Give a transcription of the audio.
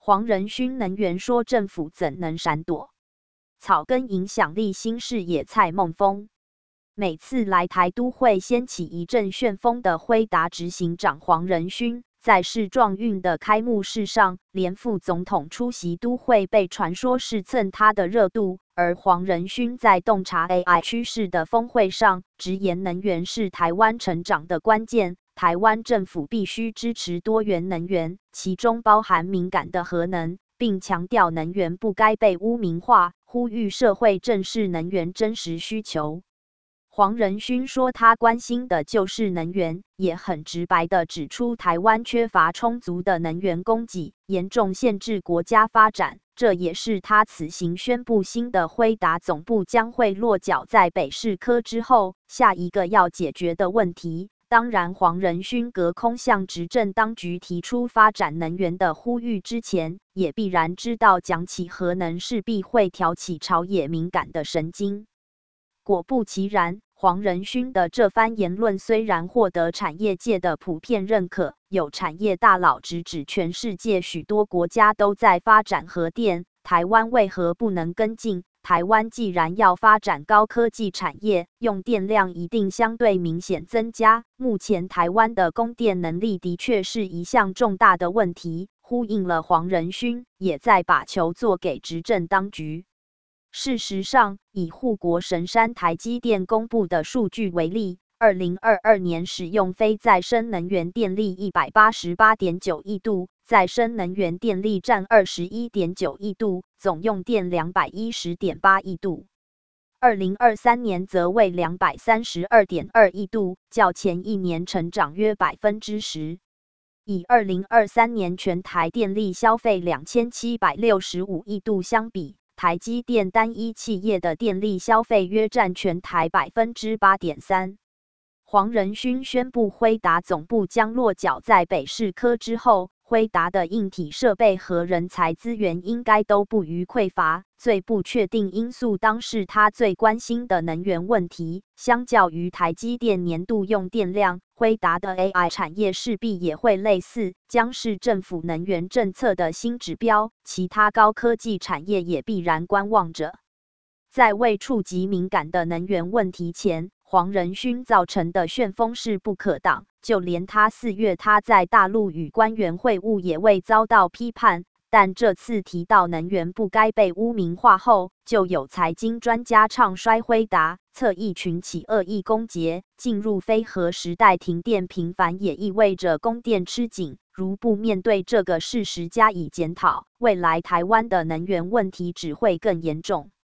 黄仁勋能源说政府怎能闪躲？草根影响力新视野蔡孟峰。每次来台都会掀起一阵旋风的辉达执行长黄仁勋，在世壮运的开幕式上，连副总统出席都会被传说是蹭他的热度，而黄仁勋在洞察 AI 趋势的峰会上，直言能源是台湾成长的关键，台湾政府必须支持多元能源，其中包含敏感的核能，并强调能源不该被污名化，呼吁社会正视能源真实需求。黄仁勋说他关心的就是能源，也很直白地指出台湾缺乏充足的能源供给，严重限制国家发展。这也是他此行宣布新的辉达总部将会落脚在北市科之后，下一个要解决的问题。当然，黄仁勋隔空向执政当局提出发展能源的呼吁之前，也必然知道讲起核能势必会挑起朝野敏感的神经。果不其然，黄仁勋的这番言论虽然获得产业界的普遍认可，有产业大佬直指全世界许多国家都在发展核电，台湾为何不能跟进？台湾既然要发展高科技产业，用电量一定相对明显增加。目前台湾的供电能力的确是一项重大的问题，呼应了黄仁勋，也在把球做给执政当局。事实上，以护国神山台积电公布的数据为例，2022年使用非再生能源电力188.9亿度，再生能源电力占21.9亿度，总用电210.8亿度。2023年则为232.2亿度，较前一年成长约10%。以2023年全台电力消费2765亿度相比，台积电单一企业的电力消费约占全台8.3%。黄仁勋宣布辉达总部将落脚在北市科之后，辉达的硬体设备和人才资源应该都不虞匮乏。最不确定因素当是他最关心的能源问题。相较于台积电年度用电量，辉达的 AI 产业势必也会类似，将是政府能源政策的新指标。其他高科技产业也必然观望着。在未触及敏感的能源问题前，黄仁勋造成的旋风势不可挡，就连4月他在大陆与官员会晤也未遭到批判，但这次提到能源不该被污名化后，就有财经专家唱衰辉达，策一群起恶意攻讦，进入非核时代停电频繁也意味着供电吃紧，如不面对这个事实加以检讨，未来台湾的能源问题只会更严重。